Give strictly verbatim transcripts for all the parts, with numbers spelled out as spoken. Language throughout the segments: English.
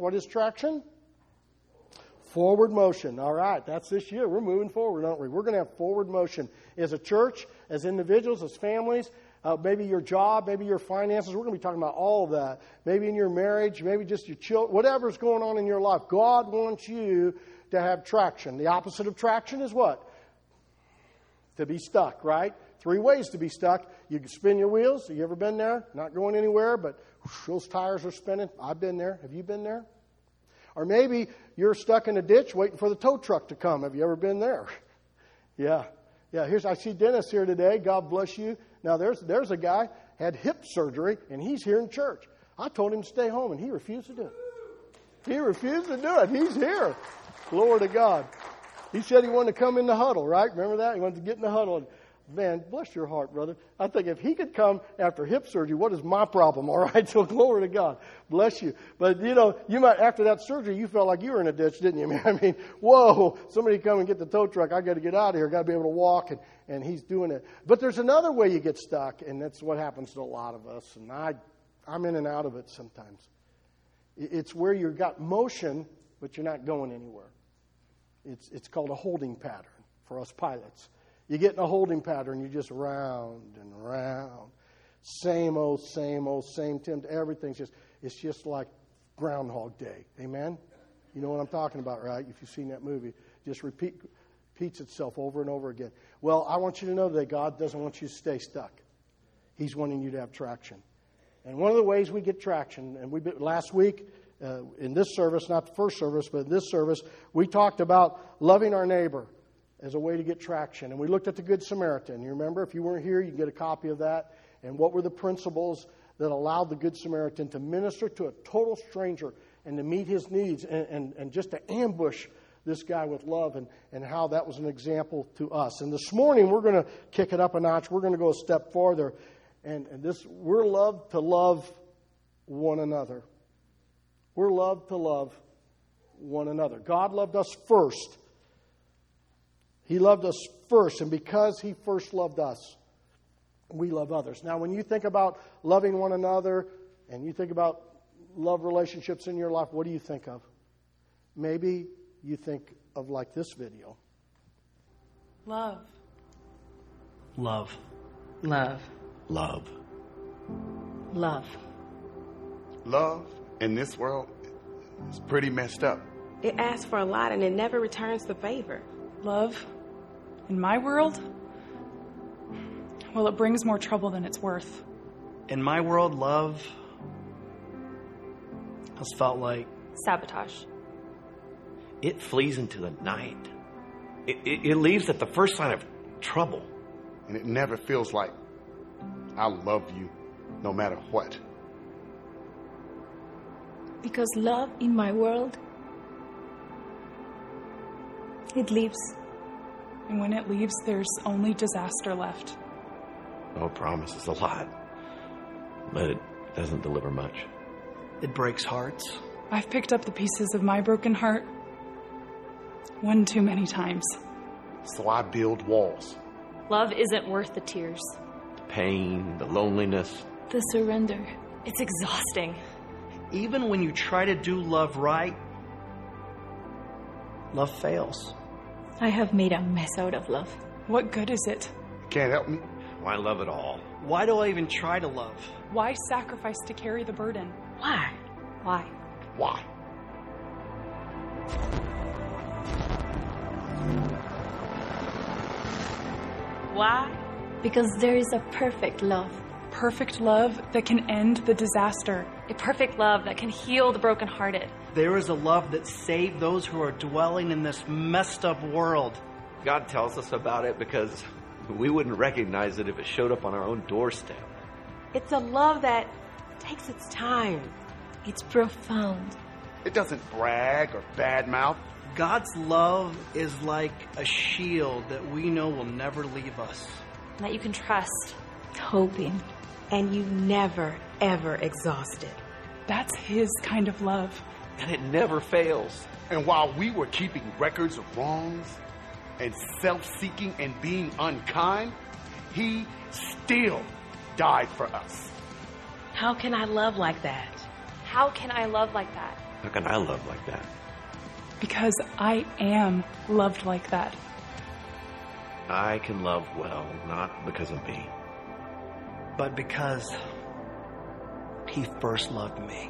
What is traction? Forward motion. All right, that's this year. We're moving forward, aren't we? We're going to have forward motion as a church, as individuals, as families. Uh, maybe your job, maybe your finances. We're going to be talking about all of that. Maybe in your marriage, maybe just your children, whatever's going on in your life. God wants you to have traction. The opposite of traction is what? To be stuck, right? Three ways to be stuck. You can spin your wheels. Have you ever been there? Not going anywhere, but whoosh, those tires are spinning. I've been there. Have you been there? Or maybe you're stuck in a ditch waiting for the tow truck to come. Have you ever been there? Yeah. Yeah, here's I see Dennis here today. God bless you. Now, there's there's a guy had hip surgery, and he's here in church. I told him to stay home, and he refused to do it. He refused to do it. He's here. Glory to God. He said he wanted to come in the huddle, right? Remember that? He wanted to get in the huddle. And, man, bless your heart, brother. I think if he could come after hip surgery, what is my problem, all right? So glory to God. Bless you. But, you know, you might after that surgery, you felt like you were in a ditch, didn't you? I mean, whoa, somebody come and get the tow truck. I got to get out of here. Got to be able to walk. And, and he's doing it. But there's another way you get stuck, and that's what happens to a lot of us. And I, I'm in and out of it sometimes. It's where you've got motion, but you're not going anywhere. It's it's called a holding pattern for us pilots. You get in a holding pattern, you just round and round. Same old, same old, same Tim. Everything's just, it's just like Groundhog Day. Amen? You know what I'm talking about, right? If you've seen that movie. Just repeat, repeats itself over and over again. Well, I want you to know that God doesn't want you to stay stuck. He's wanting you to have traction. And one of the ways we get traction, and we last week uh, in this service, not the first service, but in this service, we talked about loving our neighbor as a way to get traction. And we looked at the Good Samaritan. You remember, if you weren't here, you can get a copy of that. And what were the principles that allowed the Good Samaritan to minister to a total stranger and to meet his needs and, and, and just to ambush this guy with love, and, and how that was an example to us. And this morning, we're going to kick it up a notch. We're going to go a step farther. And, and this, we're loved to love one another. We're loved to love one another. God loved us first. He loved us first, and because He first loved us, we love others. Now, when you think about loving one another, and you think about love relationships in your life, what do you think of? Maybe you think of like this video. Love. Love. Love. Love. Love. Love in this world is pretty messed up. It asks for a lot and it never returns the favor. Love, in my world, well, it brings more trouble than it's worth. In my world, love has felt like sabotage. It flees into the night. It, it, it leaves at the first sign of trouble. And it never feels like I love you no matter what. Because love in my world, it leaves. And when it leaves, there's only disaster left. Oh, it promises a lot, but it doesn't deliver much. It breaks hearts. I've picked up the pieces of my broken heart one too many times. So I build walls. Love isn't worth the tears. The pain, the loneliness. The surrender. It's exhausting. Even when you try to do love right, love fails. I have made a mess out of love. What good is it? You can't help me. Why love at all? Why do I even try to love? Why sacrifice to carry the burden? Why? Why? Why? Why? Because there is a perfect love. Perfect love that can end the disaster. A perfect love that can heal the brokenhearted. There is a love that saved those who are dwelling in this messed up world. God tells us about it because we wouldn't recognize it if it showed up on our own doorstep. It's a love that takes its time. It's profound. It doesn't brag or badmouth. God's love is like a shield that we know will never leave us. That you can trust. Hoping. And you never, ever exhausted. That's His kind of love. And it never fails. And while we were keeping records of wrongs and self-seeking and being unkind, He still died for us. How can I love like that? How can I love like that? How can I love like that? Because I am loved like that. I can love well, not because of me, but because he first loved me.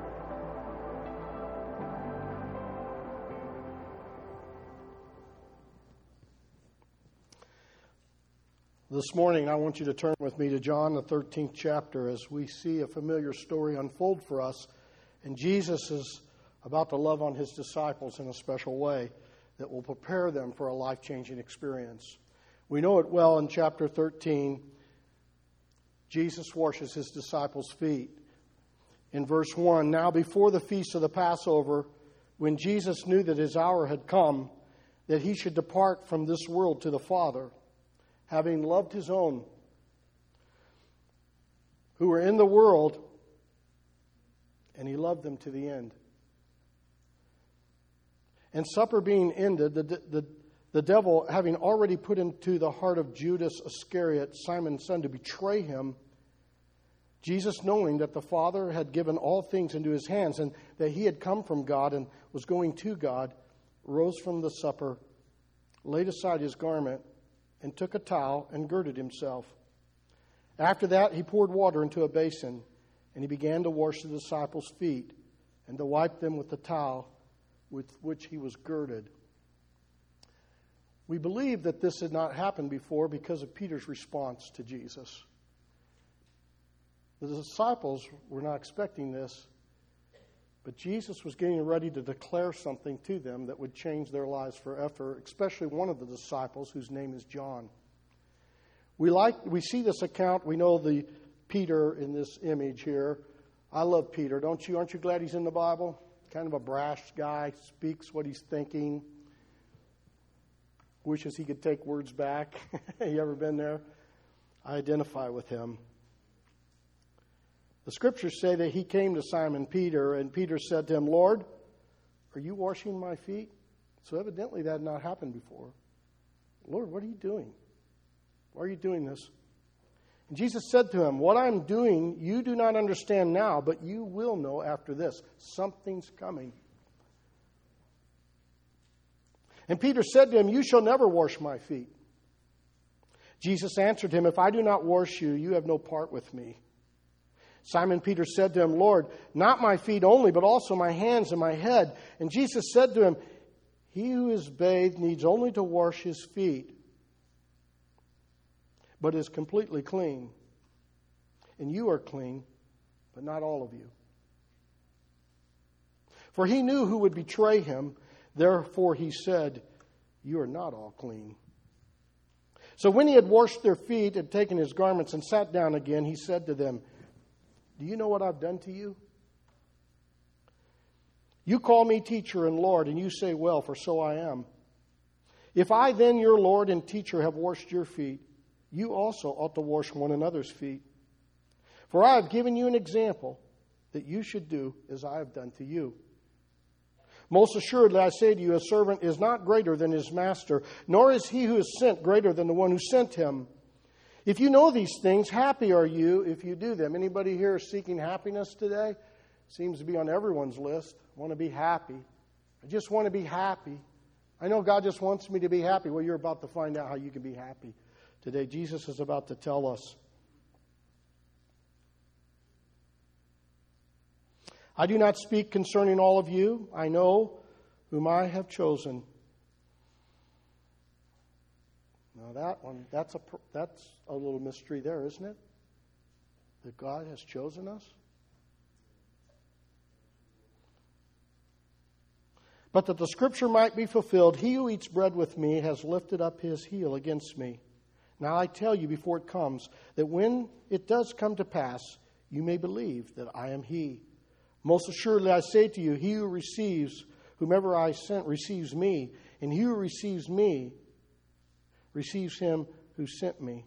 This morning, I want you to turn with me to John, the thirteenth chapter, as we see a familiar story unfold for us. And Jesus is about to love on his disciples in a special way that will prepare them for a life-changing experience. We know it well in chapter thirteen. Jesus washes his disciples' feet. In verse one, now before the feast of the Passover, when Jesus knew that his hour had come, that he should depart from this world to the Father, having loved his own who were in the world, and he loved them to the end. And supper being ended, the, the, the devil, having already put into the heart of Judas Iscariot, Simon's son, to betray him, Jesus, knowing that the Father had given all things into his hands and that he had come from God and was going to God, rose from the supper, laid aside his garment, and took a towel and girded himself. After that, he poured water into a basin, and he began to wash the disciples' feet and to wipe them with the towel with which he was girded. We believe that this had not happened before because of Peter's response to Jesus. The disciples were not expecting this, but Jesus was getting ready to declare something to them that would change their lives forever, especially one of the disciples whose name is John. We like we see this account. We know the Peter in this image here. I love Peter, don't you? Aren't you glad he's in the Bible? Kind of a brash guy, speaks what he's thinking, wishes he could take words back. You ever been there? I identify with him. The scriptures say that he came to Simon Peter, and Peter said to him, Lord, are you washing my feet? So evidently that had not happened before. Lord, what are you doing? Why are you doing this? And Jesus said to him, what I'm doing you do not understand now, but you will know after this. Something's coming. And Peter said to him, you shall never wash my feet. Jesus answered him, if I do not wash you, you have no part with me. Simon Peter said to him, Lord, not my feet only, but also my hands and my head. And Jesus said to him, he who is bathed needs only to wash his feet, but is completely clean. And you are clean, but not all of you. For he knew who would betray him. Therefore he said, you are not all clean. So when he had washed their feet and taken his garments and sat down again, he said to them, do you know what I've done to you? You call me teacher and Lord, and you say, well, for so I am. If I then, your Lord and teacher, have washed your feet, you also ought to wash one another's feet. For I have given you an example that you should do as I have done to you. Most assuredly, I say to you, a servant is not greater than his master, nor is he who is sent greater than the one who sent him. If you know these things, happy are you if you do them. Anybody here seeking happiness today? Seems to be on everyone's list. I want to be happy. I just want to be happy. I know God just wants me to be happy. Well, you're about to find out how you can be happy today. Jesus is about to tell us. I do not speak concerning all of you. I know whom I have chosen. Now that one, that's a that's a little mystery there, isn't it? That God has chosen us. But that the scripture might be fulfilled, he who eats bread with me has lifted up his heel against me. Now I tell you before it comes, that when it does come to pass, you may believe that I am he. Most assuredly I say to you, he who receives whomever I sent receives me, and he who receives me receives him who sent me.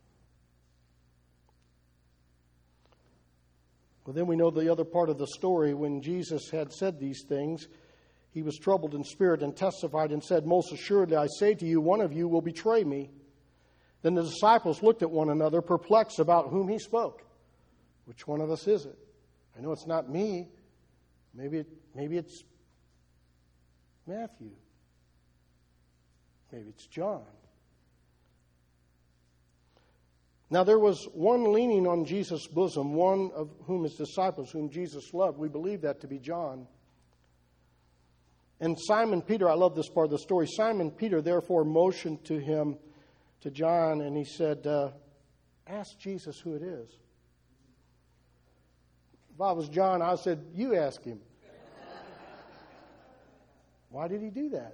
Well, then we know the other part of the story. When Jesus had said these things, he was troubled in spirit and testified and said, most assuredly, I say to you, one of you will betray me. Then the disciples looked at one another, perplexed about whom he spoke. Which one of us is it? I know it's not me. Maybe it, maybe it's Matthew. Maybe it's John. Now there was one leaning on Jesus' bosom, one of whom his disciples, whom Jesus loved. We believe that to be John. And Simon Peter, I love this part of the story. Simon Peter therefore motioned to him, to John, and he said, uh, ask Jesus who it is. If I was John, I said, you ask him. Why did he do that?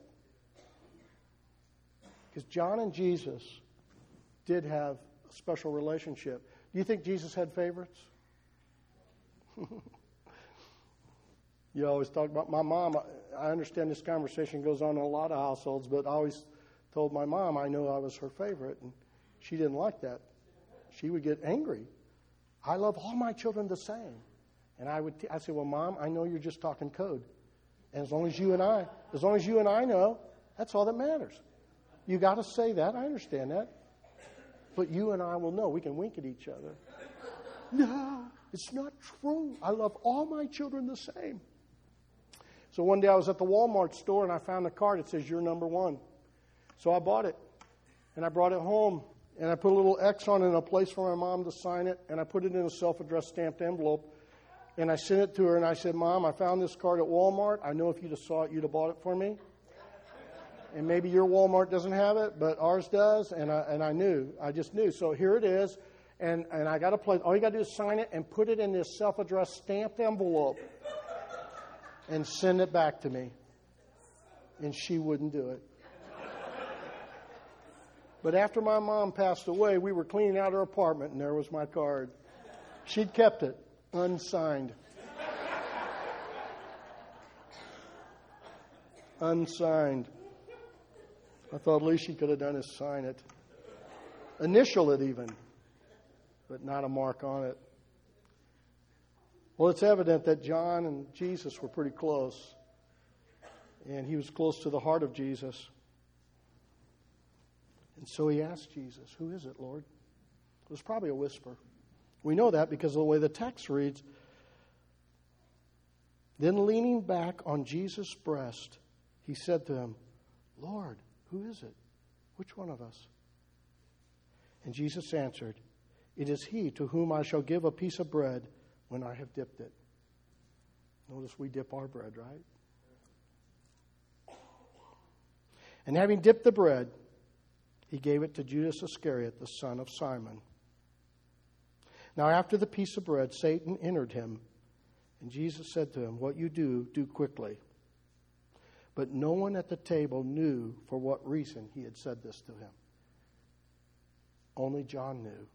Because John and Jesus did have a special relationship. Do you think Jesus had favorites? You always talk about my mom. I understand this conversation goes on in a lot of households, but I always told my mom I knew I was her favorite, and she didn't like that. She would get angry. I love all my children the same. And I would, t- I said, well, Mom, I know you're just talking code. And as long as you and I, as long as you and I know, that's all that matters. You got to say that. I understand that. But you and I will know. We can wink at each other. No, it's not true. I love all my children the same. So one day I was at the Walmart store and I found a card that says, you're number one. So I bought it. And I brought it home. And I put a little X on it and a place for my mom to sign it. And I put it in a self-addressed stamped envelope. And I sent it to her and I said, Mom, I found this card at Walmart. I know if you'd have saw it, you'd have bought it for me. And maybe your Walmart doesn't have it, but ours does. And I, and I knew. I just knew. So here it is. And, and I got a place. All you got to do is sign it and put it in this self-addressed stamped envelope and send it back to me. And she wouldn't do it. But after my mom passed away, we were cleaning out her apartment, and there was my card. She'd kept it, unsigned. Unsigned. I thought at least she could have done is sign it. Initial it even, but not a mark on it. Well, it's evident that John and Jesus were pretty close. And he was close to the heart of Jesus. And so he asked Jesus, who is it, Lord? It was probably a whisper. We know that because of the way the text reads. Then leaning back on Jesus' breast, he said to him, Lord, who is it? Which one of us? And Jesus answered, it is he to whom I shall give a piece of bread when I have dipped it. Notice we dip our bread, right? And having dipped the bread, he gave it to Judas Iscariot, the son of Simon. Now after the piece of bread, Satan entered him, and Jesus said to him, what you do, do quickly. But no one at the table knew for what reason he had said this to him. Only John knew.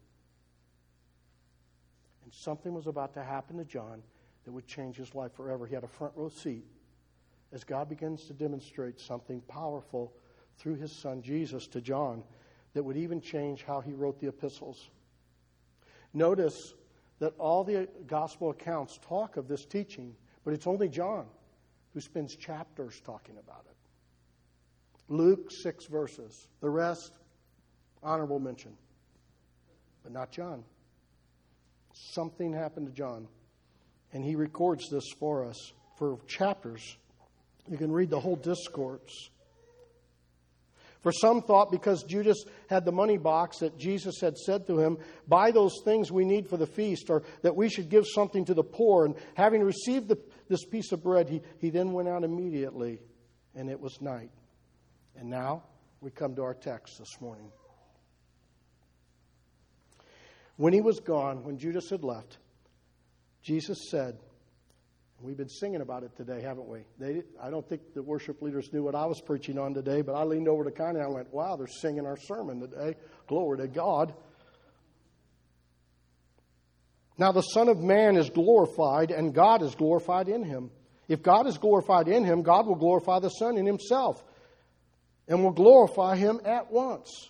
And something was about to happen to John that would change his life forever. He had a front row seat as God begins to demonstrate something powerful through his son Jesus to John that would even change how he wrote the epistles. Notice that all the gospel accounts talk of this teaching, but it's only John who spends chapters talking about it. Luke, six verses. The rest, honorable mention, but not John. Something happened to John, and he records this for us for chapters. You can read the whole discourse. For some thought because Judas had the money box that Jesus had said to him, buy those things we need for the feast, or that we should give something to the poor. And having received the, this piece of bread, he, he then went out immediately, and it was night. And now we come to our text this morning. When he was gone, when Judas had left, Jesus said, we've been singing about it today, haven't we? They, I don't think the worship leaders knew what I was preaching on today, but I leaned over to Connie and I went, wow, they're singing our sermon today. Glory to God. Now the Son of Man is glorified, and God is glorified in him. If God is glorified in him, God will glorify the Son in himself, and will glorify him at once.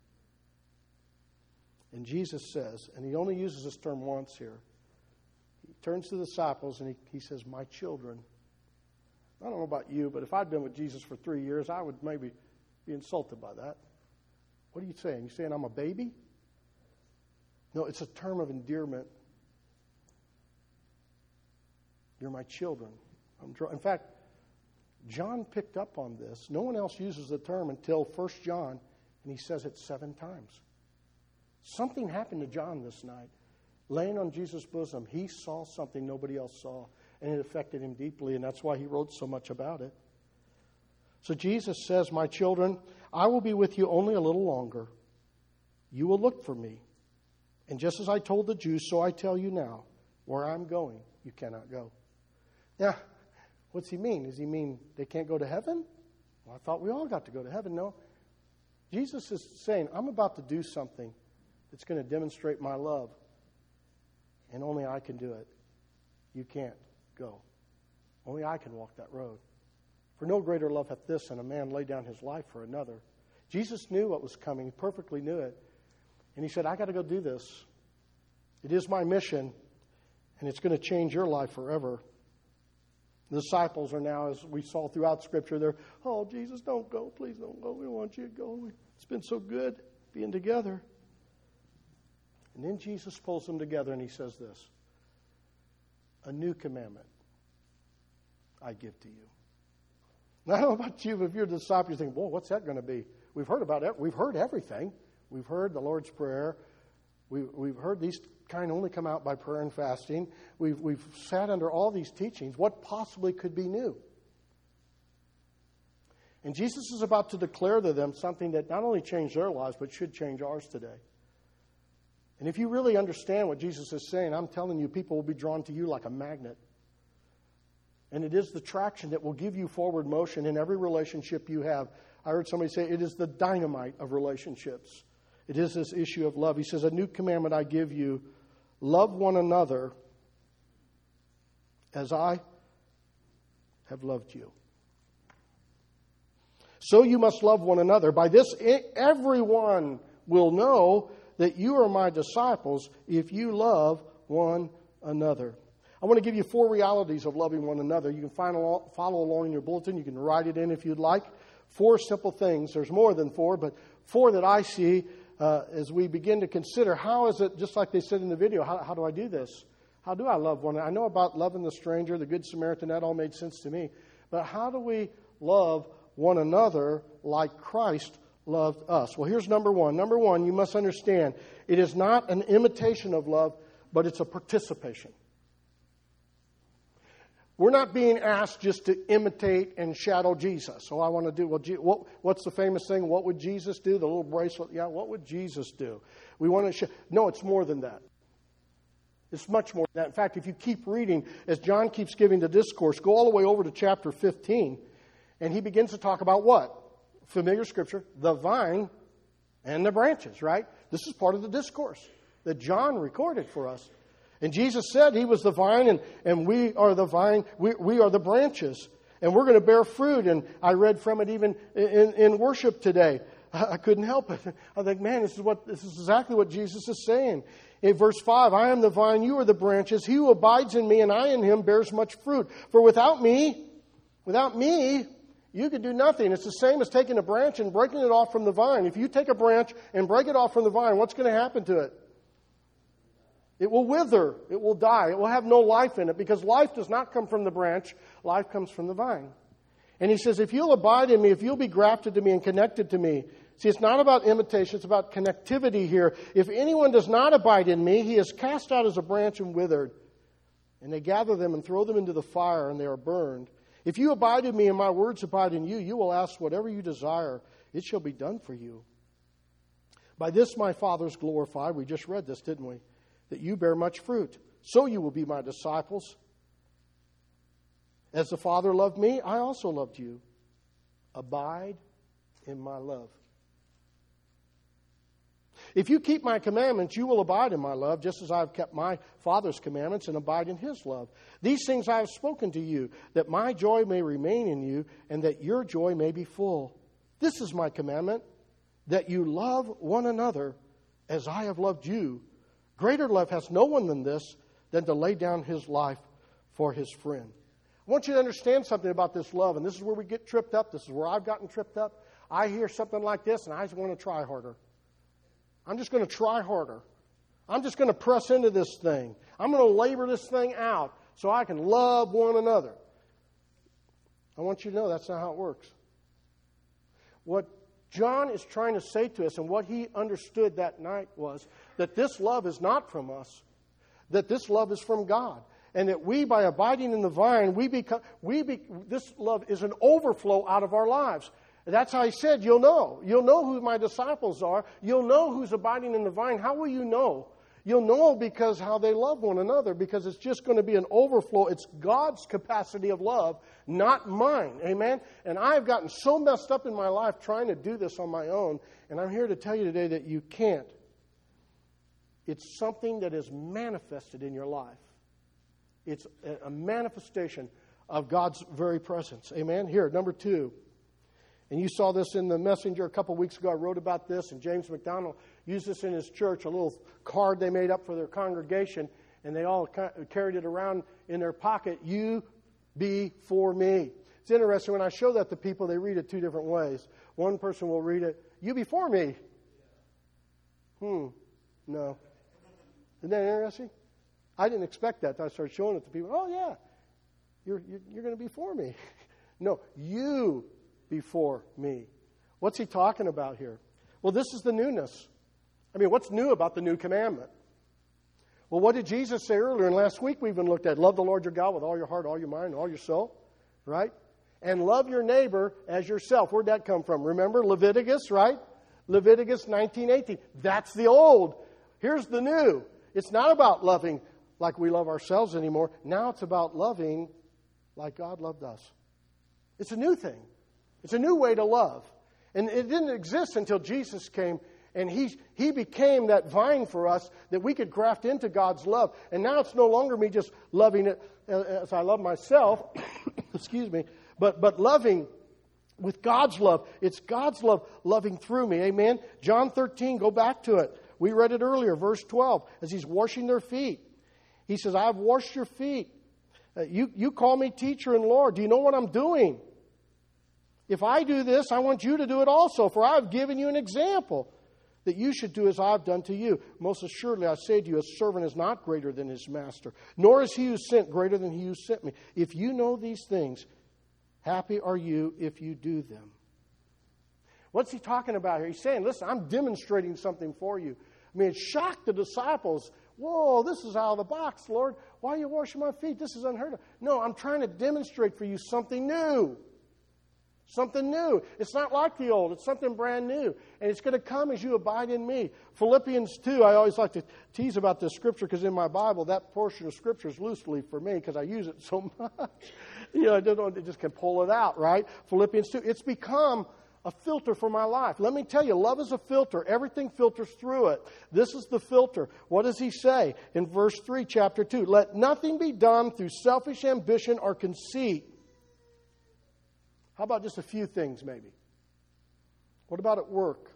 And Jesus says, and he only uses this term once here, turns to the disciples and he, he says, my children. I don't know about you, but if I'd been with Jesus for three years, I would maybe be insulted by that. What are you saying? You saying I'm a baby? No, it's a term of endearment. You're my children. I'm draw-. In fact, John picked up on this. No one else uses the term until First John, and he says it seven times. Something happened to John this night. Laying on Jesus' bosom, he saw something nobody else saw, and it affected him deeply, and that's why he wrote so much about it. So Jesus says, my children, I will be with you only a little longer. You will look for me. And just as I told the Jews, so I tell you now, where I'm going, you cannot go. Now, what's he mean? Does he mean they can't go to heaven? Well, I thought we all got to go to heaven. No. Jesus is saying, I'm about to do something that's going to demonstrate my love. And only I can do it. You can't go. Only I can walk that road. For no greater love hath this than a man lay down his life for another. Jesus knew what was coming. He perfectly knew it. And he said, I got to go do this. It is my mission, and it's going to change your life forever. The disciples are now, as we saw throughout Scripture, they're, oh, Jesus, don't go. Please don't go. We don't want you to go. It's been so good being together. And then Jesus pulls them together and he says this, a new commandment I give to you. Now, I don't know about you, but if you're a disciple, you think, well, what's that going to be? We've heard about it. We've heard everything. We've heard the Lord's Prayer. We've, we've heard these kind only come out by prayer and fasting. We've, we've sat under all these teachings. What possibly could be new? And Jesus is about to declare to them something that not only changed their lives, but should change ours today. And if you really understand what Jesus is saying, I'm telling you, people will be drawn to you like a magnet. And it is the traction that will give you forward motion in every relationship you have. I heard somebody say it is the dynamite of relationships. It is this issue of love. He says, a new commandment I give you, love one another as I have loved you. So you must love one another. By this, everyone will know that you are my disciples if you love one another. I want to give you four realities of loving one another. You can follow, follow along in your bulletin. You can write it in if you'd like. Four simple things. There's more than four, but four that I see uh, as we begin to consider how is it, just like they said in the video, how, how do I do this? How do I love one another? I know about loving the stranger, the Good Samaritan, that all made sense to me. But how do we love one another like Christ loved us? Well, here's number one. Number one, you must understand, it is not an imitation of love, but it's a participation. We're not being asked just to imitate and shadow Jesus. So I want to do, well, what, what's the famous thing? What would Jesus do? The little bracelet. Yeah, what would Jesus do? We want to sh- No, it's more than that. It's much more than that. In fact, if you keep reading, as John keeps giving the discourse, go all the way over to chapter fifteen, and he begins to talk about what? Familiar scripture, the vine and the branches, right? This is part of the discourse that John recorded for us. And Jesus said he was the vine, and, and we are the vine, we, we are the branches. And we're going to bear fruit. And I read from it even in, in worship today. I, I couldn't help it. I think, man, this is what this is exactly what Jesus is saying. In verse five, I am the vine, you are the branches. He who abides in me and I in him bears much fruit. For without me, without me, you could do nothing. It's the same as taking a branch and breaking it off from the vine. If you take a branch and break it off from the vine, what's going to happen to it? It will wither. It will die. It will have no life in it because life does not come from the branch. Life comes from the vine. And he says, if you'll abide in me, if you'll be grafted to me and connected to me. See, it's not about imitation. It's about connectivity here. If anyone does not abide in me, he is cast out as a branch and withered. And they gather them and throw them into the fire and they are burned. If you abide in me and my words abide in you, you will ask whatever you desire. It shall be done for you. By this my Father is glorified. We just read this, didn't we? That you bear much fruit. So you will be my disciples. As the Father loved me, I also loved you. Abide in my love. If you keep my commandments, you will abide in my love, just as I have kept my Father's commandments and abide in his love. These things I have spoken to you, that my joy may remain in you, and that your joy may be full. This is my commandment, that you love one another as I have loved you. Greater love has no one than this, than to lay down his life for his friend. I want you to understand something about this love, and this is where we get tripped up. This is where I've gotten tripped up. I hear something like this, and I just want to try harder. I'm just going to try harder. I'm just going to press into this thing. I'm going to labor this thing out so I can love one another. I want you to know that's not how it works. What John is trying to say to us, and what he understood that night, was that this love is not from us, that this love is from God. And that we, by abiding in the vine, we become, we be, this love is an overflow out of our lives. And that's how he said, you'll know. You'll know who my disciples are. You'll know who's abiding in the vine. How will you know? You'll know because how they love one another, because it's just going to be an overflow. It's God's capacity of love, not mine. Amen? And I've gotten so messed up in my life trying to do this on my own, and I'm here to tell you today that you can't. It's something that is manifested in your life. It's a manifestation of God's very presence. Amen? Here, number two. And you saw this in the Messenger a couple weeks ago. I wrote about this, and James McDonald used this in his church, a little card they made up for their congregation, and they all carried it around in their pocket. You be for me. It's interesting. When I show that to people, they read it two different ways. One person will read it, you be for me. Hmm, no. Isn't that interesting? I didn't expect that. I started showing it to people. Oh, yeah, you're, you're, you're going to be for me. No, you before me. What's he talking about here? Well, this is the newness. I mean, what's new about the new commandment? Well, what did Jesus say earlier? And last week we even looked at love the Lord your God with all your heart, all your mind, all your soul, right? And love your neighbor as yourself. Where'd that come from? Remember Leviticus, right? Leviticus nineteen eighteen. That's the old. Here's the new. It's not about loving like we love ourselves anymore. Now it's about loving like God loved us. It's a new thing. It's a new way to love. And it didn't exist until Jesus came, and he, he became that vine for us that we could graft into God's love. And now it's no longer me just loving it as I love myself, excuse me, but, but loving with God's love. It's God's love loving through me. Amen? John thirteen, go back to it. We read it earlier, verse twelve, as he's washing their feet. He says, I've washed your feet. Uh, you, you call me teacher and Lord. Do you know what I'm doing? If I do this, I want you to do it also, for I've given you an example that you should do as I've done to you. Most assuredly, I say to you, a servant is not greater than his master, nor is he who sent greater than he who sent me. If you know these things, happy are you if you do them. What's he talking about here? He's saying, listen, I'm demonstrating something for you. I mean, it shocked the disciples. Whoa, this is out of the box, Lord. Why are you washing my feet? This is unheard of. No, I'm trying to demonstrate for you something new. Something new. It's not like the old. It's something brand new. And it's going to come as you abide in me. Philippians two, I always like to tease about this scripture because in my Bible, that portion of scripture is loosely for me because I use it so much. You know, I don't, just can pull it out, right? Philippians two. It's become a filter for my life. Let me tell you, love is a filter. Everything filters through it. This is the filter. What does he say in verse three, chapter two? Let nothing be done through selfish ambition or conceit. How about just a few things maybe? What about at work?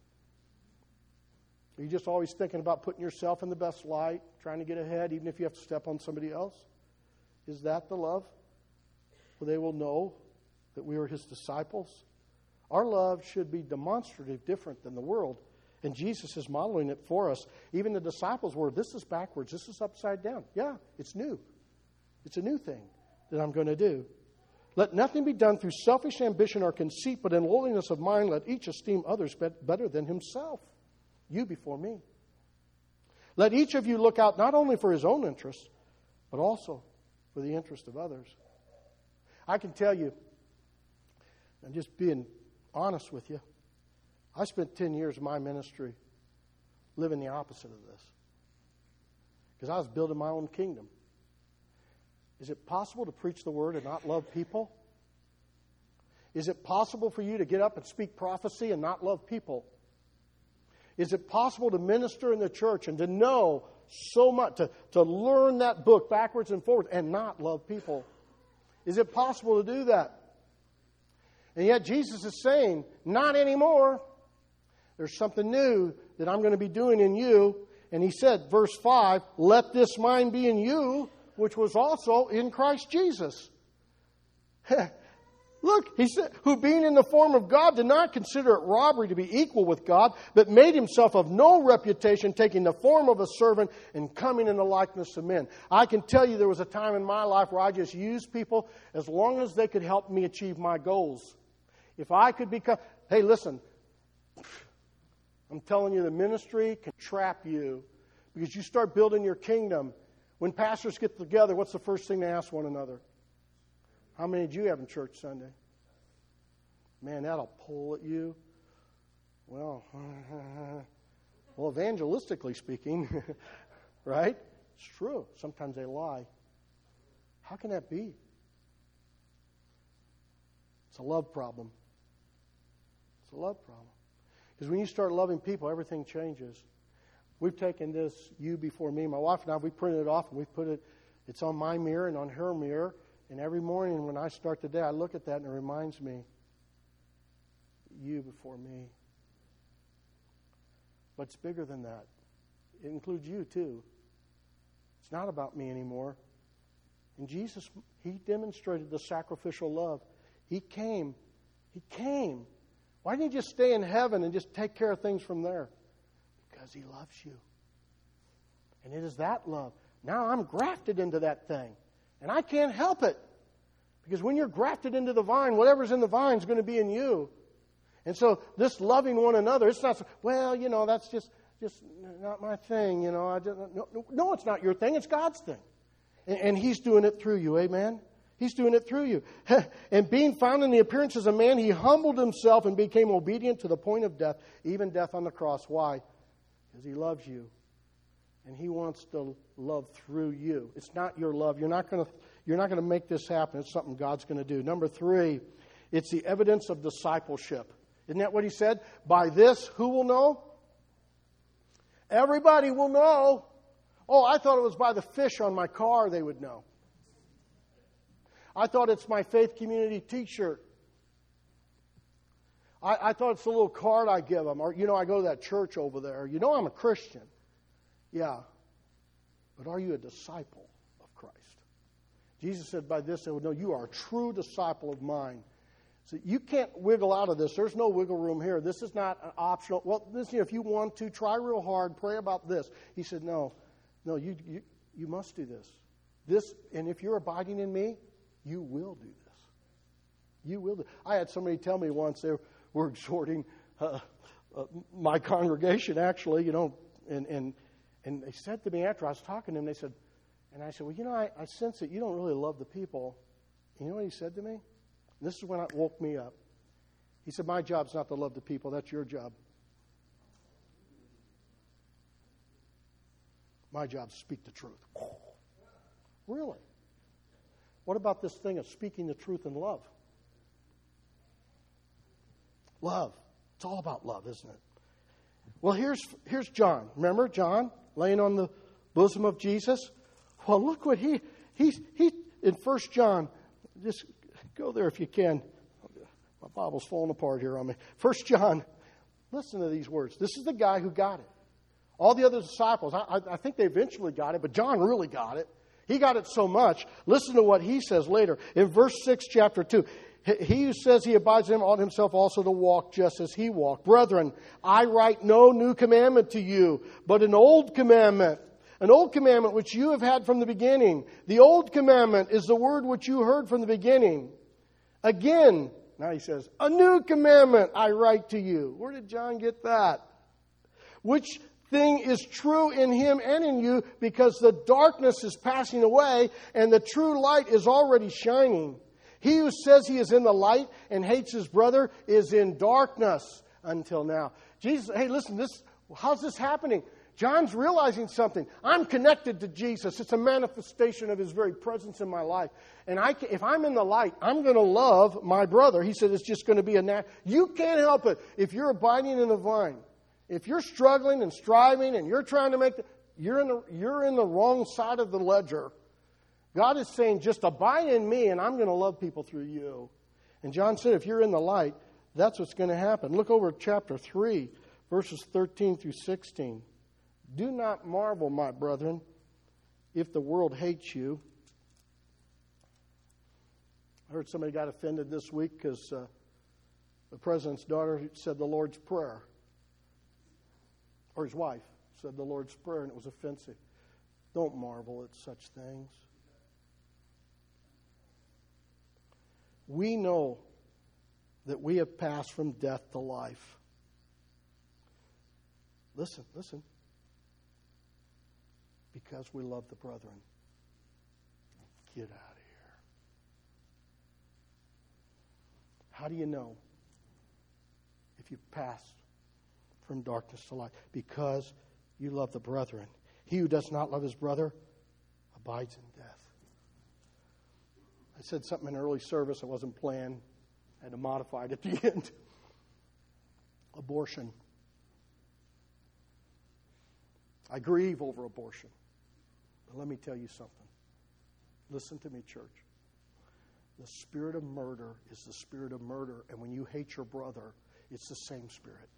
Are you just always thinking about putting yourself in the best light, trying to get ahead, even if you have to step on somebody else? Is that the love? Well, they will know that we are his disciples. Our love should be demonstrative, different than the world. And Jesus is modeling it for us. Even the disciples were, this is backwards, this is upside down. Yeah, it's new. It's a new thing that I'm going to do. Let nothing be done through selfish ambition or conceit, but in lowliness of mind let each esteem others better than himself. You before me. Let each of you look out not only for his own interests, but also for the interest of others. I can tell you, and just being honest with you, I spent ten years of my ministry living the opposite of this. Because I was building my own kingdom. Is it possible to preach the word and not love people? Is it possible for you to get up and speak prophecy and not love people? Is it possible to minister in the church and to know so much, to, to learn that book backwards and forwards and not love people? Is it possible to do that? And yet Jesus is saying, not anymore. There's something new that I'm going to be doing in you. And he said, verse five, let this mind be in you, which was also in Christ Jesus. Look Look, he said, who being in the form of God did not consider it robbery to be equal with God, but made himself of no reputation, taking the form of a servant and coming in the likeness of men. I can tell you there was a time in my life where I just used people as long as they could help me achieve my goals. If I could become, hey, listen, I'm telling you, the ministry can trap you because you start building your kingdom. When pastors get together, what's the first thing they ask one another? How many did you have in church Sunday? Man, that'll pull at you. Well, well, evangelistically speaking, right? It's true. Sometimes they lie. How can that be? It's a love problem. It's a love problem. Because when you start loving people, everything changes. We've taken this, you before me, my wife and I, we printed it off and we put it, it's on my mirror and on her mirror. And every morning when I start the day, I look at that and it reminds me, you before me. But it's bigger than that. It includes you too. It's not about me anymore. And Jesus, He demonstrated the sacrificial love. He came. He came. Why didn't He just stay in heaven and just take care of things from there? Because He loves you. And it is that love. Now I'm grafted into that thing. And I can't help it. Because when you're grafted into the vine, whatever's in the vine is going to be in you. And so this loving one another, it's not, well, you know, that's just just not my thing. You know, I just, no, no, it's not your thing. It's God's thing. And, and He's doing it through you. Amen? He's doing it through you. And being found in the appearance as a man, He humbled Himself and became obedient to the point of death, even death on the cross. Why? Because He loves you. And He wants to love through you. It's not your love. You're not going to you're not going to make this happen. It's something God's going to do. Number three, it's the evidence of discipleship. Isn't that what He said? By this, who will know? Everybody will know. Oh, I thought it was by the fish on my car they would know. I thought it's my Faith Community T-shirt. I, I thought it's a little card I give them. Or, you know, I go to that church over there. You know I'm a Christian. Yeah. But are you a disciple of Christ? Jesus said, by this they would know you are a true disciple of mine. So you can't wiggle out of this. There's no wiggle room here. This is not an optional. Well, this, you know, if you want to, try real hard, pray about this. He said, no, no, you, you, you must do this. This, and if you're abiding in me, you will do this. You will do. I had somebody tell me once they were exhorting uh, uh, my congregation, actually, you know, and, and and they said to me after I was talking to them, they said, and I said, well, you know, I, I sense that you don't really love the people. And you know what he said to me? And this is when it woke me up. He said, my job's not to love the people. That's your job. My job is to speak the truth. Really? What about this thing of speaking the truth in love? Love. It's all about love, isn't it? Well, here's here's John. Remember John laying on the bosom of Jesus? Well, look what he he's he in First John. Just go there if you can. My Bible's falling apart here on me. First John. Listen to these words. This is the guy who got it. All the other disciples, I, I think they eventually got it, but John really got it. He got it so much. Listen to what he says later. In verse six, chapter two. He who says he abides in him ought himself also to walk just as he walked. Brethren, I write no new commandment to you, but an old commandment. An old commandment which you have had from the beginning. The old commandment is the word which you heard from the beginning. Again, now he says, a new commandment I write to you. Where did John get that? Which thing is true in him and in you, because the darkness is passing away and the true light is already shining. He who says he is in the light and hates his brother is in darkness until now. Jesus, hey, listen, this, how's this happening? John's realizing something. I'm connected to Jesus. It's a manifestation of His very presence in my life. And I can, if I'm in the light, I'm going to love my brother. He said it's just going to be a nat. You can't help it if you're abiding in the vine. If you're struggling and striving and you're trying to make the, you're in the, you're in the wrong side of the ledger. God is saying, just abide in me and I'm going to love people through you. And John said, if you're in the light, that's what's going to happen. Look over at chapter three, verses thirteen through sixteen. Do not marvel, my brethren, if the world hates you. I heard somebody got offended this week because uh, the president's daughter said the Lord's Prayer. Or his wife said the Lord's Prayer, and it was offensive. Don't marvel at such things. We know that we have passed from death to life. Listen, listen. Because we love the brethren. Get out of here. How do you know if you've passed from darkness to light? Because you love the brethren. He who does not love his brother abides in death. I said something in early service I wasn't planned. I had to modify it at the end. Abortion. I grieve over abortion. But let me tell you something. Listen to me, church. The spirit of murder is the spirit of murder. And when you hate your brother, it's the same spirit.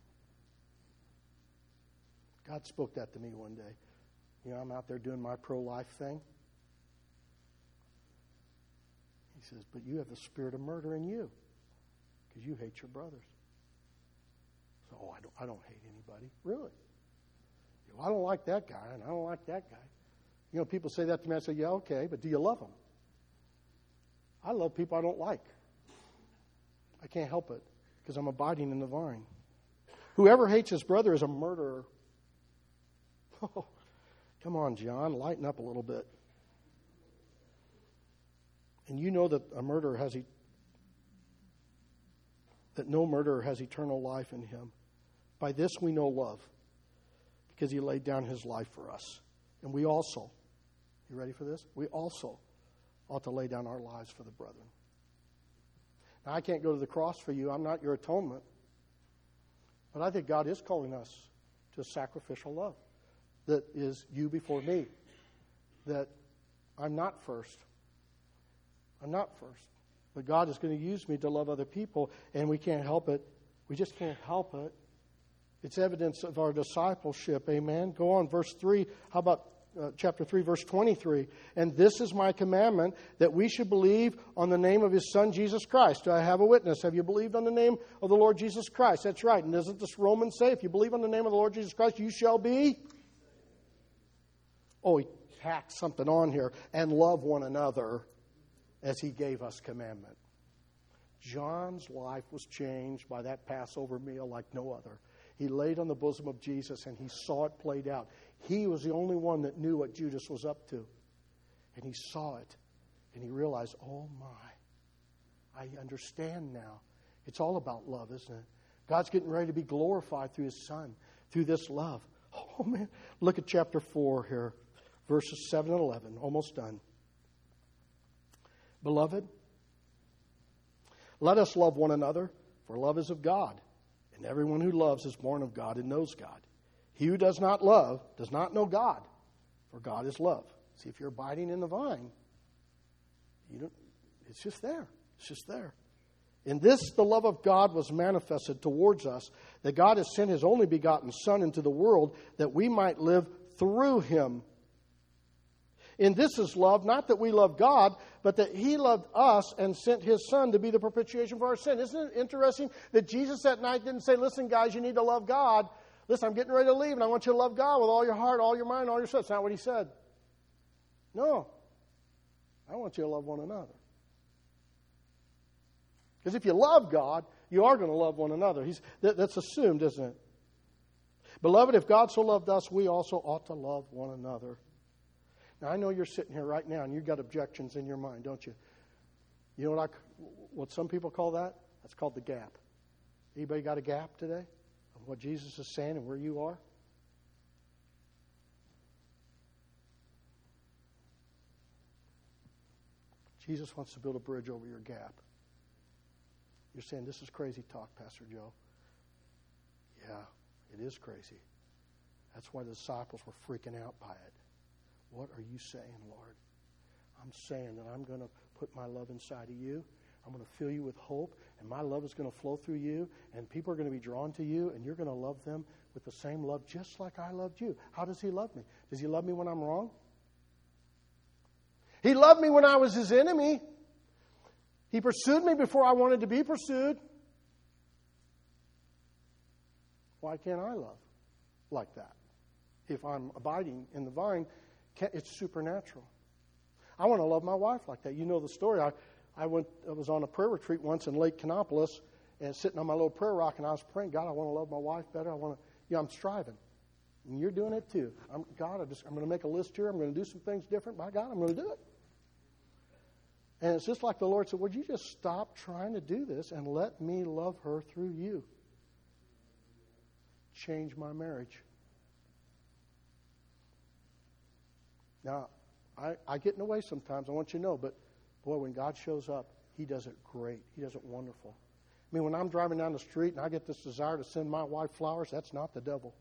God spoke that to me one day. You know, I'm out there doing my pro-life thing. He says, but you have the spirit of murder in you because you hate your brothers. So, oh, I don't, I don't hate anybody. Really? Well, I don't like that guy, and I don't like that guy. You know, people say that to me. I say, yeah, okay, but do you love them? I love people I don't like. I can't help it because I'm abiding in the vine. Whoever hates his brother is a murderer. Oh, come on, John, lighten up a little bit. And you know that a murderer has e- that no murderer has eternal life in him. By this we know love, because he laid down his life for us. And we also, you ready for this? We also ought to lay down our lives for the brethren. Now, I can't go to the cross for you. I'm not your atonement. But I think God is calling us to a sacrificial love that is you before me. That I'm not first. I'm not first. But God is going to use me to love other people, and we can't help it. We just can't help it. It's evidence of our discipleship. Amen. Go on, verse three. How about uh, chapter three, verse twenty-three? And this is my commandment, that we should believe on the name of his Son, Jesus Christ. Do I have a witness? Have you believed on the name of the Lord Jesus Christ? That's right. And doesn't this Romans say, if you believe on the name of the Lord Jesus Christ, you shall be? Oh, he tacked something on here. And love one another as he gave us commandment. John's life was changed by that Passover meal like no other. He laid on the bosom of Jesus and he saw it played out. He was the only one that knew what Judas was up to. And he saw it. And he realized, oh my, I understand now. It's all about love, isn't it? God's getting ready to be glorified through his Son, through this love. Oh man, look at chapter four here, verses seven and eleven, almost done. Beloved, let us love one another, for love is of God. And everyone who loves is born of God and knows God. He who does not love does not know God, for God is love. See, if you're abiding in the vine, you don't, it's just there. It's just there. In this, the love of God was manifested towards us, that God has sent his only begotten Son into the world, that we might live through him. In this is love, not that we love God, but that he loved us and sent his Son to be the propitiation for our sin. Isn't it interesting that Jesus that night didn't say, listen, guys, you need to love God. Listen, I'm getting ready to leave, and I want you to love God with all your heart, all your mind, all your soul. That's not what he said. No. I want you to love one another. Because if you love God, you are going to love one another. He's, that, that's assumed, isn't it? Beloved, if God so loved us, we also ought to love one another. Now, I know you're sitting here right now and you've got objections in your mind, don't you? You know what I, what some people call that? That's called the gap. Anybody got a gap today of what Jesus is saying and where you are? Jesus wants to build a bridge over your gap. You're saying, this is crazy talk, Pastor Joe. Yeah, it is crazy. That's why the disciples were freaking out by it. What are you saying, Lord? I'm saying that I'm going to put my love inside of you. I'm going to fill you with hope, and my love is going to flow through you, and people are going to be drawn to you, and you're going to love them with the same love just like I loved you. How does he love me? Does he love me when I'm wrong? He loved me when I was his enemy. He pursued me before I wanted to be pursued. Why can't I love like that? If I'm abiding in the vine, it's supernatural. I want to love my wife like that. You know the story. I, I went. I was on a prayer retreat once in Lake Canopolis, and sitting on my little prayer rock, and I was praying, God, I want to love my wife better. I want to. Yeah, I'm striving, and you're doing it too. I'm God. I just. I'm going to make a list here. I'm going to do some things different. By God, I'm going to do it. And it's just like the Lord said, would you just stop trying to do this and let me love her through you? Change my marriage. Now, I, I get in the way sometimes, I want you to know, but boy, when God shows up, He does it great. He does it wonderful. I mean, when I'm driving down the street and I get this desire to send my wife flowers, that's not the devil.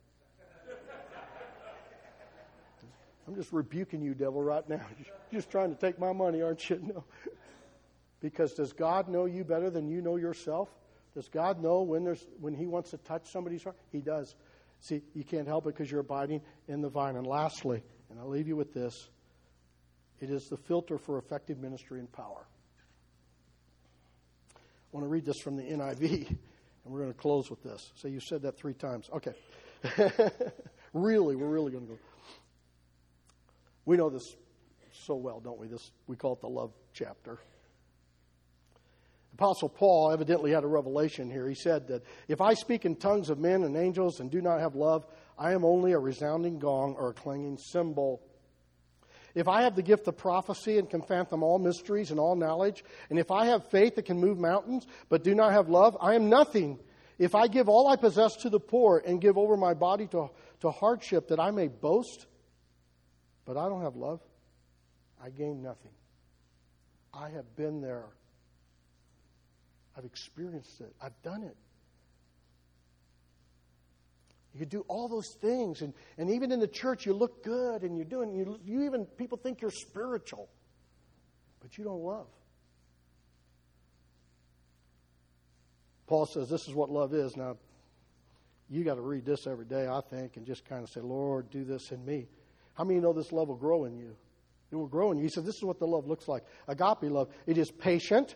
I'm just rebuking you, devil, right now. You're just trying to take my money, aren't you? No. Because does God know you better than you know yourself? Does God know when there's when He wants to touch somebody's heart? He does. See, you can't help it because you're abiding in the vine. And lastly, and I'll leave you with this, it is the filter for effective ministry and power. I want to read this from the N I V, and we're going to close with this. So you said that three times. Okay. Really, we're really going to go. We know this so well, don't we? This we call it the love chapter. Apostle Paul evidently had a revelation here. He said that if I speak in tongues of men and angels and do not have love, I am only a resounding gong or a clanging cymbal. If I have the gift of prophecy and can fathom all mysteries and all knowledge, and if I have faith that can move mountains but do not have love, I am nothing. If I give all I possess to the poor and give over my body to, to hardship that I may boast, but I don't have love, I gain nothing. I have been there. I've experienced it. I've done it. You do all those things, and, and even in the church, you look good, and you're doing. You, you even people think you're spiritual, but you don't love. Paul says this is what love is. Now, you got to read this every day, I think, and just kind of say, Lord, do this in me. How many of you know this love will grow in you? It will grow in you. He said, this is what the love looks like. Agape love. It is patient.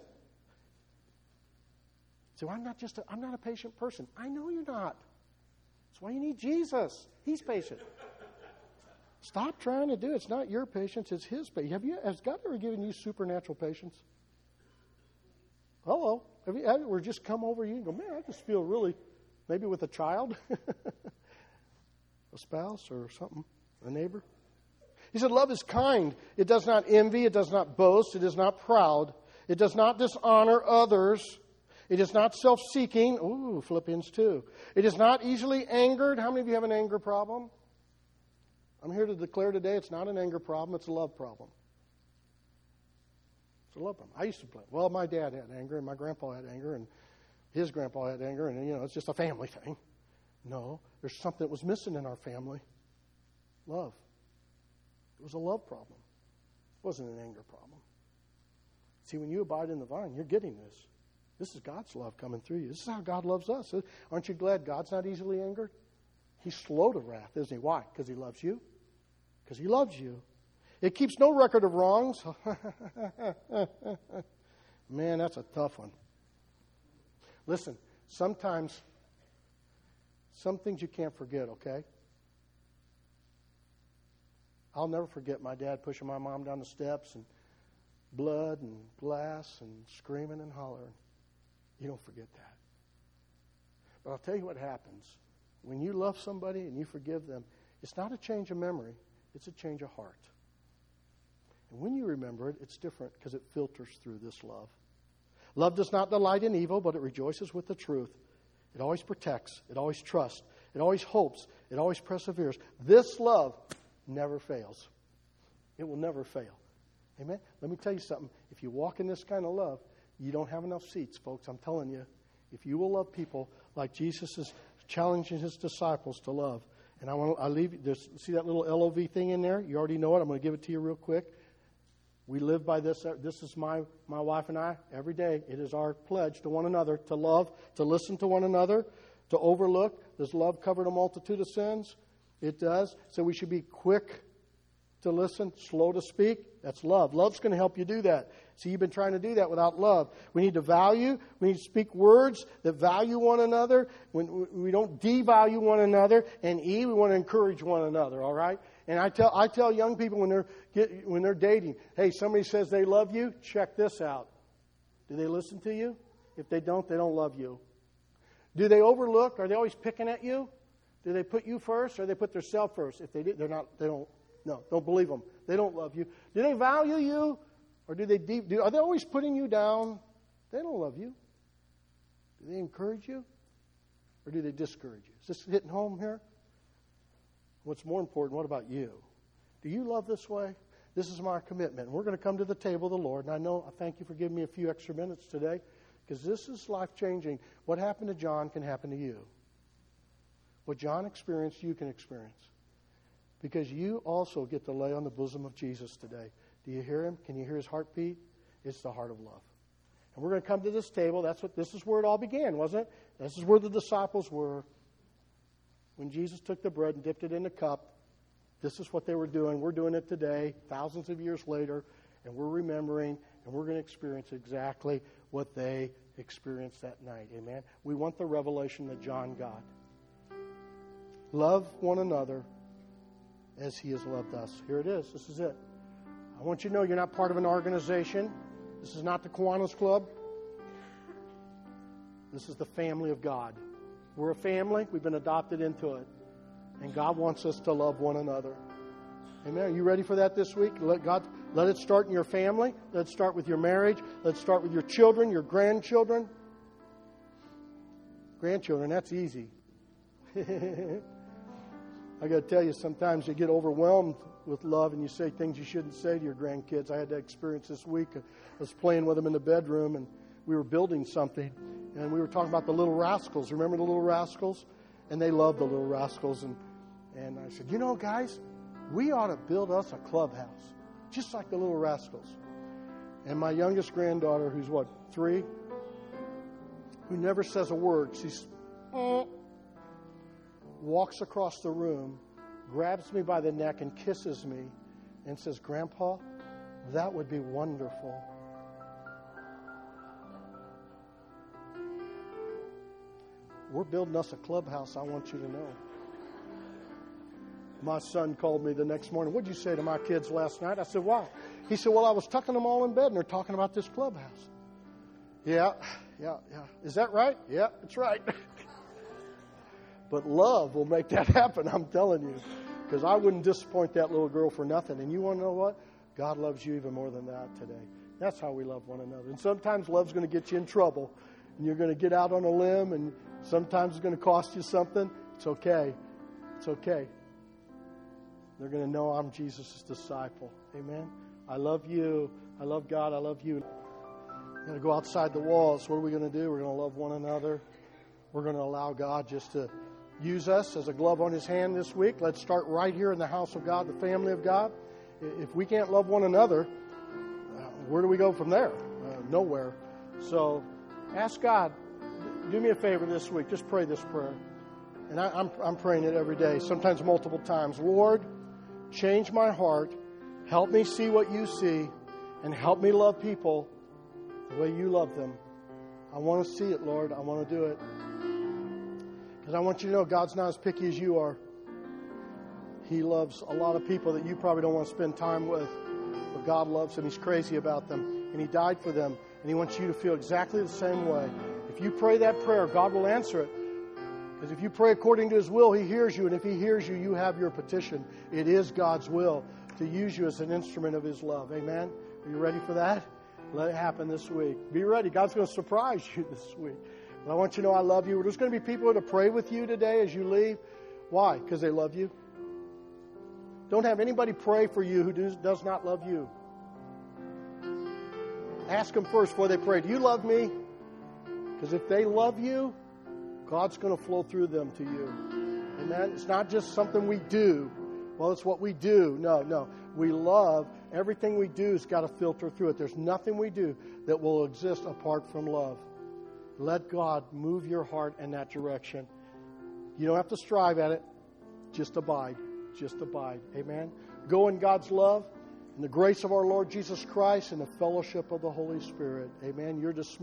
So I'm not just a, I'm not a patient person. I know you're not. That's why you need Jesus. He's patient. Stop trying to do it. It's not your patience, it's His patience. Have you, has God ever given you supernatural patience? Hello. Have you ever just come over you and go, man, I just feel really, maybe with a child, a spouse or something, a neighbor? He said, love is kind. It does not envy. It does not boast. It is not proud. It does not dishonor others. It is not self-seeking. Ooh, Philippians two. It is not easily angered. How many of you have an anger problem? I'm here to declare today it's not an anger problem. It's a love problem. It's a love problem. I used to play. Well, my dad had anger, and my grandpa had anger, and his grandpa had anger, and, you know, it's just a family thing. No, there's something that was missing in our family. Love. It was a love problem. It wasn't an anger problem. See, when you abide in the vine, you're getting this. This is God's love coming through you. This is how God loves us. Aren't you glad God's not easily angered? He's slow to wrath, isn't He? Why? Because He loves you. Because He loves you. It keeps no record of wrongs. Man, that's a tough one. Listen, sometimes, some things you can't forget, okay? I'll never forget my dad pushing my mom down the steps and blood and glass and screaming and hollering. You don't forget that. But I'll tell you what happens. When you love somebody and you forgive them, it's not a change of memory. It's a change of heart. And when you remember it, it's different because it filters through this love. Love does not delight in evil, but it rejoices with the truth. It always protects. It always trusts. It always hopes. It always perseveres. This love never fails. It will never fail. Amen? Let me tell you something. If you walk in this kind of love, you don't have enough seats, folks. I'm telling you. If you will love people like Jesus is challenging His disciples to love. And I want to I leave you, there's, see that little L O V thing in there? You already know it. I'm going to give it to you real quick. We live by this. This is my, my wife and I every day. It is our pledge to one another to love, to listen to one another, to overlook. Does love cover a multitude of sins? It does. So we should be quick to listen, slow to speak. That's love. Love's going to help you do that. See, you've been trying to do that without love. We need to value. We need to speak words that value one another. When we don't devalue one another. And E, we want to encourage one another. All right. And I tell I tell young people when they're get, when they're dating, hey, somebody says they love you. Check this out. Do they listen to you? If they don't, they don't love you. Do they overlook? Are they always picking at you? Do they put you first, or they put themselves first? If they did, they're not. They don't. No, don't believe them. They don't love you. Do they value you, or do they deep? Do, are they always putting you down? They don't love you. Do they encourage you, or do they discourage you? Is this hitting home here? What's more important? What about you? Do you love this way? This is my commitment. We're going to come to the table of the Lord, and I know. I thank you for giving me a few extra minutes today, because this is life changing. What happened to John can happen to you. What John experienced, you can experience. Because you also get to lay on the bosom of Jesus today. Do you hear him? Can you hear his heartbeat? It's the heart of love. And we're going to come to this table. That's what this is where it all began, wasn't it? This is where the disciples were. When Jesus took the bread and dipped it in the cup, this is what they were doing. We're doing it today, thousands of years later, and we're remembering, and we're going to experience exactly what they experienced that night. Amen? We want the revelation that John got. Love one another as he has loved us. Here it is. This is it. I want you to know you're not part of an organization. This is not the Kiwanis Club. This is the family of God. We're a family. We've been adopted into it. And God wants us to love one another. Amen. Are you ready for that this week? Let God let it start in your family. Let it start with your marriage. Let's start with your children, your grandchildren. Grandchildren, that's easy. I got to tell you, sometimes you get overwhelmed with love and you say things you shouldn't say to your grandkids. I had that experience this week. I was playing with them in the bedroom, and we were building something, and we were talking about the Little Rascals. Remember the Little Rascals? And they loved the Little Rascals. And, and I said, you know, guys, we ought to build us a clubhouse, just like the Little Rascals. And my youngest granddaughter, who's what, three, who never says a word, she's... Mm, walks across the room, grabs me by the neck and kisses me and says, Grandpa, that would be wonderful. We're building us a clubhouse, I want you to know. My son called me the next morning. What'd you say to my kids last night? I said, why? He said, well, I was tucking them all in bed and they're talking about this clubhouse. Yeah, yeah, yeah. Is that right? Yeah, it's right. But love will make that happen, I'm telling you. Because I wouldn't disappoint that little girl for nothing. And you want to know what? God loves you even more than that today. That's how we love one another. And sometimes love's going to get you in trouble. And you're going to get out on a limb. And sometimes it's going to cost you something. It's okay. It's okay. They're going to know I'm Jesus' disciple. Amen? I love you. I love God. I love you. We're going to go outside the walls. What are we going to do? We're going to love one another. We're going to allow God just to use us as a glove on his hand this week. Let's start right here in the house of God, the family of God. If we can't love one another, uh, where do we go from there? Uh, nowhere. So ask God, do me a favor this week. Just pray this prayer. And I, I'm, I'm praying it every day, sometimes multiple times. Lord, change my heart. Help me see what you see. And help me love people the way you love them. I want to see it, Lord. I want to do it. Because I want you to know God's not as picky as you are. He loves a lot of people that you probably don't want to spend time with. But God loves them. He's crazy about them. And he died for them. And he wants you to feel exactly the same way. If you pray that prayer, God will answer it. Because if you pray according to his will, he hears you. And if he hears you, you have your petition. It is God's will to use you as an instrument of his love. Amen? Are you ready for that? Let it happen this week. Be ready. God's going to surprise you this week. But I want you to know I love you. There's going to be people to pray with you today as you leave. Why? Because they love you. Don't have anybody pray for you who does, does not love you. Ask them first before they pray. Do you love me? Because if they love you, God's going to flow through them to you. Amen? It's not just something we do. Well, it's what we do. No, no. We love. Everything we do has got to filter through it. There's nothing we do that will exist apart from love. Let God move your heart in that direction. You don't have to strive at it. Just abide. Just abide. Amen? Go in God's love. In the grace of our Lord Jesus Christ and the fellowship of the Holy Spirit. Amen. You're dismissed.